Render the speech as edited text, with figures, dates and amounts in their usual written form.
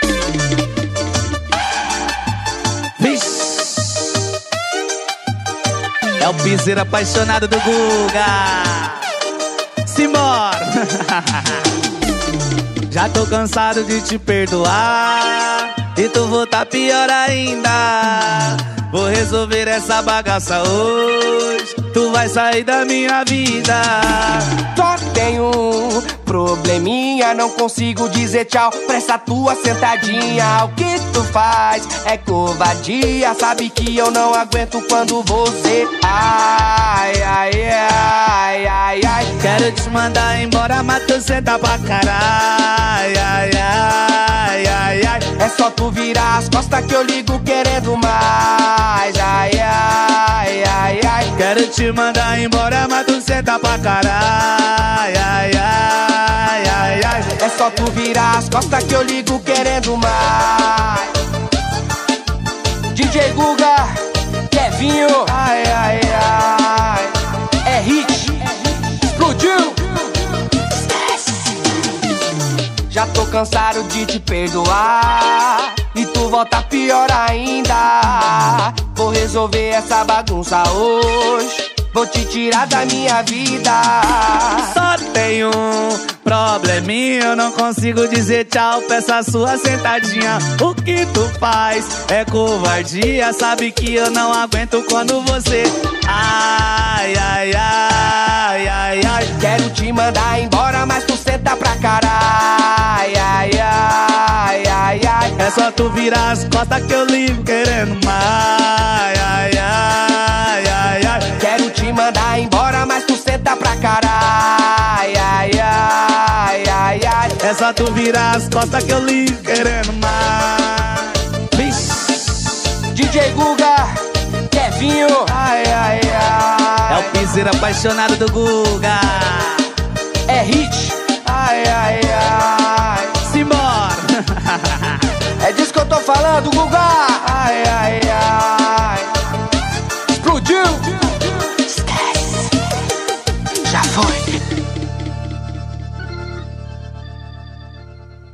É o piseiro apaixonado do Guga. Simbora. Já tô cansado de te perdoar e tu voltar pior ainda. Vou resolver essa bagaça hoje, tu vai sair da minha vida. Só tenho um probleminha, não consigo dizer tchau pra essa tua sentadinha. O que tu faz é covardia, sabe que eu não aguento quando você ai, ai, ai, ai, ai. Quero te mandar embora, mas tu senta pra caralho. Ai, ai, ai, ai. É só tu virar as costas que eu ligo querendo mais. Ai, ai, ai, ai. Quero te mandar embora, mas tu senta pra caralho. Ai, ai, ai, ai. É só tu virar as costas que eu ligo querendo mais. DJ Guga, Kevinho, ai, ai, ai. É hit, explodiu. Já tô cansado de te perdoar e tu volta pior ainda. Vou resolver essa bagunça hoje, vou te tirar da minha vida. Só tenho um probleminha, eu não consigo dizer tchau pra essa sua sentadinha. O que tu faz é covardia, sabe que eu não aguento quando você ai, ai, ai, ai, ai. Quero te mandar embora, mas tu senta pra caralho. Ai, ai, ai, ai, ai. É só tu virar as costas que eu ligo querendo mais. Ai, ai, ai, ai. Quero te mandar embora, mas tu senta pra caralho. Ai, ai, ai, ai. É só tu virar as costas que eu ligo querendo mais. Vixe. DJ Guga, Kevinho, ai, ai, ai. É o piseiro apaixonado do Guga. É hit, ai, ai, ai. Simbora. É disso que eu tô falando, Guga. Ai, ai, ai. Explodiu. Esquece. Já foi.